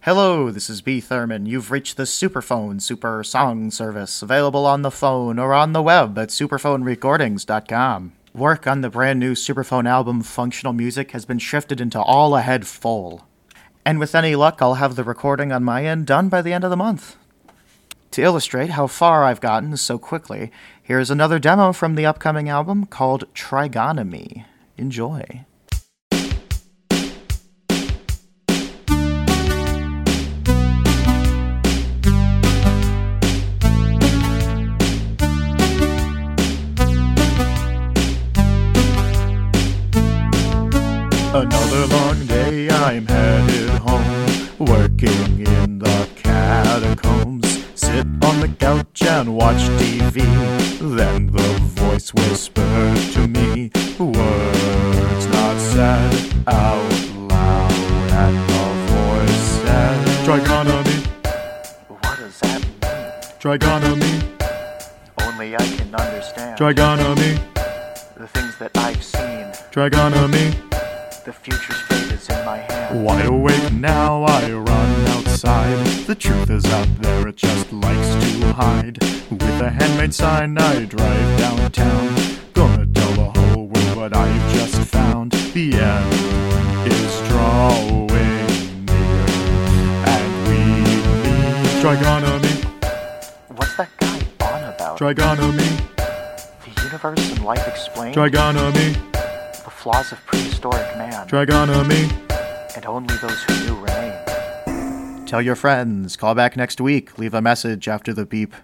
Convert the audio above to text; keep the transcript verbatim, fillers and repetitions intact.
Hello, this is B. Thurman. You've reached the Superphone Super Song Service, available on the phone or on the web at superphone recordings dot com. Work on the brand new Superphone album Functional Music has been shifted into All Ahead Full. And with any luck, I'll have the recording on my end done by the end of the month. To illustrate how far I've gotten so quickly, here's another demo from the upcoming album called Trigonomy. Enjoy. Another long day, I'm headed home, working in the catacombs. Sit on the couch and watch T V, then the voice whispered to me, words not said out loud, and the voice said, Trigonomy. What does that mean? Trigonomy. Only I can understand. Trigonomy. The things that I've seen. Trigonomy. The future's fate is in my hand. Wide awake now, I run outside. The truth is out there, it just likes to hide. With a handmade sign, I drive downtown. Gonna tell the whole world what I've just found. The end is drawing near, and we need trigonomy. What's that guy on about? Trigonomy. The universe and life explained? Trigonomy. The flaws of prehistoric man. Trigonomy. And only those who knew remain. Tell your friends. Call back next week. Leave a message after the beep.